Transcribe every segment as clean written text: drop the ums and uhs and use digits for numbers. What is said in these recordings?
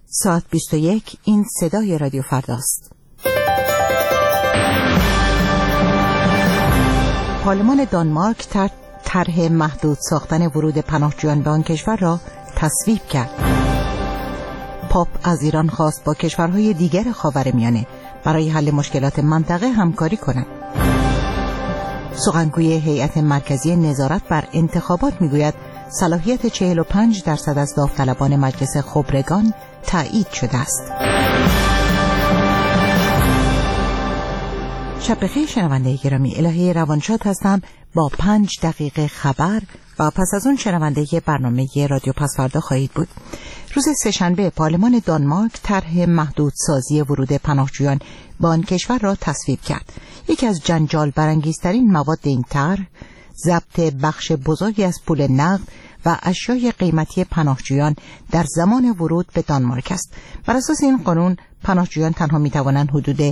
ساعت 21. این صدای رادیو فرداست. پارلمان دانمارک طرح محدود ساختن ورود پناهجویان به آن کشور را تصویب کرد. پاپ از ایران خواست با کشورهای دیگر خاورمیانه برای حل مشکلات منطقه همکاری کنند. سخنگوی هیئت مرکزی نظارت بر انتخابات میگوید صلاحیت 45% از داوطلبان مجلس خبرگان تایید شده است. شب بخیر شنونده گرامی، الهه روانشاد هستم با 5 دقیقه خبر و پس از اون شنونده برنامه رادیو پس‌فردا خواهید بود. روز سه‌شنبه پارلمان دانمارک طرح محدود سازی ورود پناهجویان به آن کشور را تصویب کرد. یکی از جنجال برانگیزترین مواد این طرح ضبط بخش بزرگی از پول نقد و اشیای قیمتی پناهجویان در زمان ورود به دانمارک است. بر اساس این قانون پناهجویان تنها می‌توانند حدود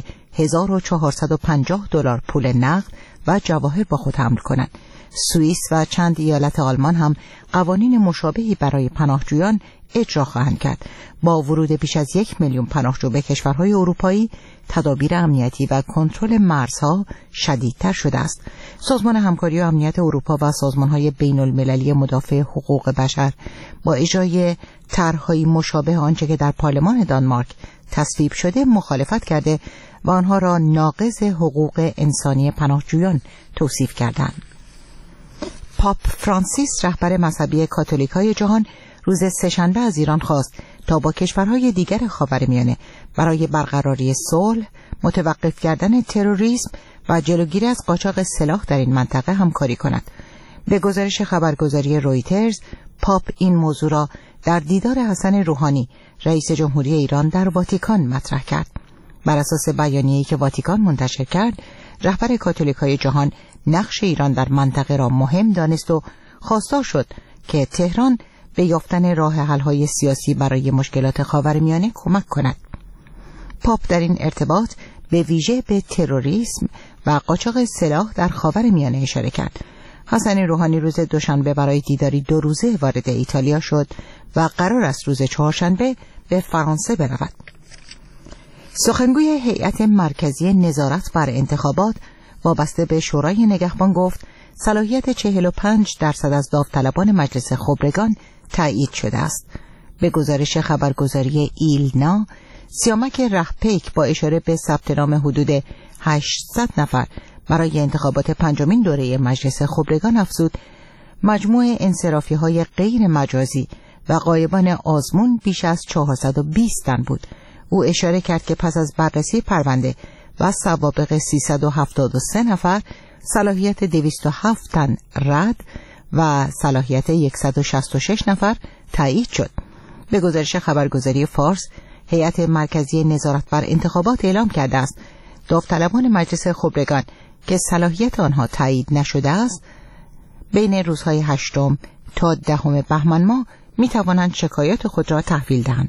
$1450 پول نقد و جواهر با خود حمل کنند. سوئیس و چند ایالت آلمان هم قوانین مشابهی برای پناهجویان اجرا خواهند کرد. با ورود بیش از 1 میلیون پناهجو به کشورهای اروپایی، تدابیر امنیتی و کنترل مرزها شدیدتر شده است. سازمان همکاری و امنیت اروپا و سازمان‌های بین‌المللی مدافع حقوق بشر با اجرای طرح‌های مشابه آنچه که در پارلمان دانمارک تصویب شده مخالفت کرده و آنها را ناقض حقوق انسانی پناهجویان توصیف کردند. پاپ فرانسیس رهبر مذهبی کاتولیک‌های جهان روز سه‌شنبه از ایران خواست تا با کشورهای دیگر خاورمیانه برای برقراری صلح، متوقف کردن تروریسم و جلوگیری از قاچاق سلاح در این منطقه همکاری کند. به گزارش خبرگزاری رویترز، پاپ این موضوع را در دیدار حسن روحانی، رئیس جمهوری ایران در واتیکان مطرح کرد. بر اساس بیانیه‌ای که واتیکان منتشر کرد، رهبر کاتولیک‌های جهان نقش ایران در منطقه را مهم دانست و خواستار شد که تهران به یافتن راه حل‌های سیاسی برای مشکلات خاورمیانه کمک کند. پاپ در این ارتباط به ویژه به تروریسم و قاچاق سلاح در خاورمیانه اشاره کرد. حسن روحانی روز دوشنبه برای دیداری 2 روزه وارد ایتالیا شد و قرار است روز چهارشنبه به فرانسه برود. سخنگوی هیئت مرکزی نظارت بر انتخابات وابسته به شورای نگهبان گفت صلاحیت 45% از داوطلبان مجلس خبرگان تایید شده است. به گزارش خبرگزاری ایلنا، سیامک رهپیک با اشاره به ثبت نام حدود 800 نفر برای انتخابات 5مین دوره مجلس خبرگان افزود مجموع انصرافی‌های غیر مجازی و غایبان آزمون بیش از 420 تن بود. او اشاره کرد که پس از بررسی پرونده و سوابق 373 نفر، صلاحیت 207 تن رد و صلاحیت 166 نفر تایید شد. به گزارش خبرگزاری فارس، هیئت مرکزی نظارت بر انتخابات اعلام کرده است داوطلبان مجلس خبرگان که صلاحیت آنها تایید نشده است بین روزهای 8 تا 10 بهمن ماه می توانند شکایات خود را تحویل دهند.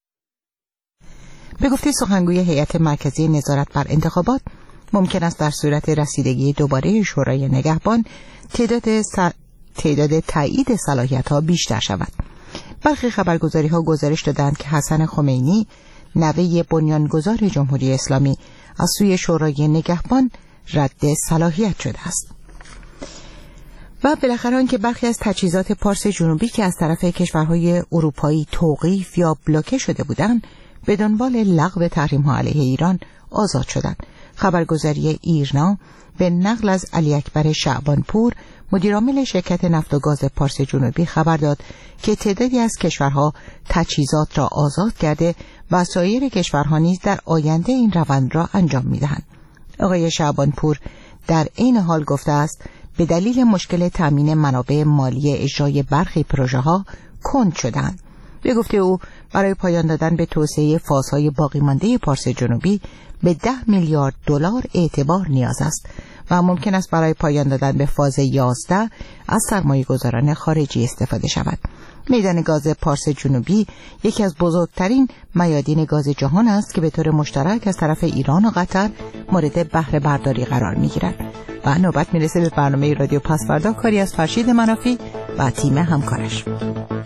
به گفته سخنگوی هیئت مرکزی نظارت بر انتخابات، ممکن است در صورت رسیدگی دوباره شورای نگهبان تعداد تایید صلاحیت‌ها بیشتر شود. برخی خبرگزاری‌ها گزارش دادند که حسن خمینی، نوه بنیانگذار جمهوری اسلامی، از سوی شورای نگهبان رد صلاحیت شده است. و بالاخره آنکه برخی از تجهیزات پارس جنوبی که از طرف کشورهای اروپایی توقیف یا بلوکه شده بودند، به دنبال لغو تحریم‌ها علیه ایران آزاد شدند. خبرگزاری ایرنا به نقل از علی اکبر شعبانپور، مدیرعامل شرکت نفت و گاز پارس جنوبی، خبر داد که تعدادی از کشورها تجهیزات را آزاد کرده و سایر کشورها نیز در آینده این روند را انجام می‌دهند. آقای شعبانپور در عین حال گفته است به دلیل مشکل تامین منابع مالی اجرای برخی پروژه‌ها کند شدند. به گفته او برای پایان دادن به توسعه فازهای باقی مانده پارس جنوبی به 10 میلیارد دلار اعتبار نیاز است و ممکن است برای پایان دادن به فاز 11 از سرمایه‌گذاران خارجی استفاده شود. میدان گاز پارس جنوبی یکی از بزرگترین میادین گاز جهان است که به طور مشترک از طرف ایران و قطر مورد بهره برداری قرار می‌گیرد. و نوبت میرسه به برنامه رادیو پس‌فردا، کاری از فرشید منافی و تیم همکارش.